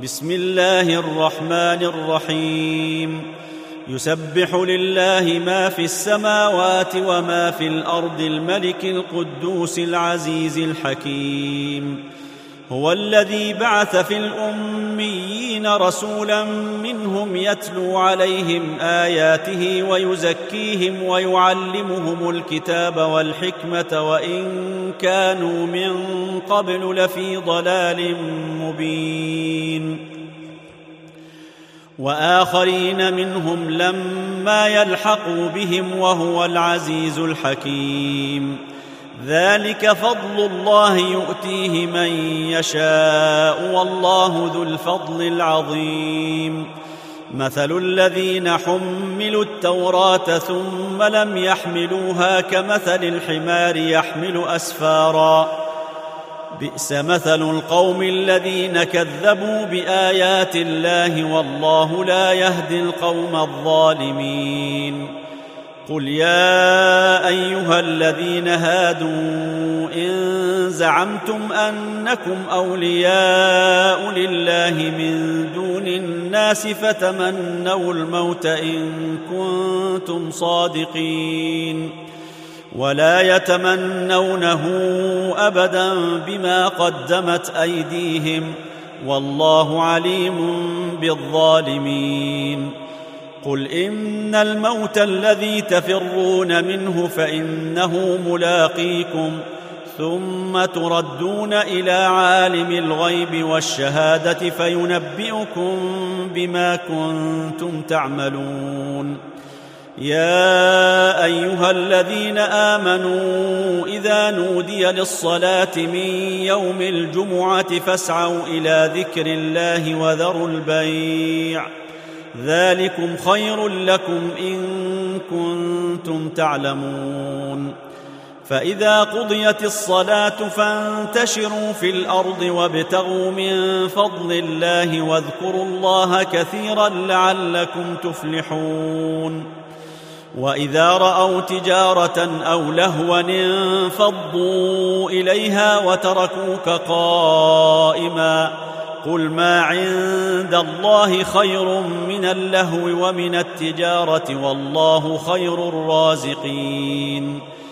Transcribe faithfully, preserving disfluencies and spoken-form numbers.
بسم الله الرحمن الرحيم يسبح لله ما في السماوات وما في الأرض الملك القدوس العزيز الحكيم هو الذي بعث في الأميين رسولا منهم يتلو عليهم آياته ويزكيهم ويعلمهم الكتاب والحكمة وإن كانوا من قبل لفي ضلال مبين وآخرين منهم لما يلحقوا بهم وهو العزيز الحكيم ذلك فضل الله يؤتيه من يشاء والله ذو الفضل العظيم مثل الذين حملوا التوراة ثم لم يحملوها كمثل الحمار يحمل أسفارا بئس مثل القوم الذين كذبوا بآيات الله والله لا يهدي القوم الظالمين قل يا أيها الذين هادوا إن زعمتم أنكم أولياء لله من دون الناس فتمنوا الموت إن كنتم صادقين ولا يتمنونه أبدا بما قدمت أيديهم والله عليم بالظالمين قل إن الموت الذي تفرون منه فإنه ملاقيكم ثم تردون إلى عالم الغيب والشهادة فينبئكم بما كنتم تعملون يا أيها الذين آمنوا إذا نودي للصلاة من يوم الجمعة فاسعوا إلى ذكر الله وذروا البيع ذلكم خير لكم إن كنتم تعلمون فإذا قضيت الصلاة فانتشروا في الأرض وابتغوا من فضل الله واذكروا الله كثيرا لعلكم تفلحون وإذا رأوا تجارة أو لهوا انفضوا إليها وتركوك قائما قل ما عند الله خير من اللهو ومن التجارة والله خير الرازقين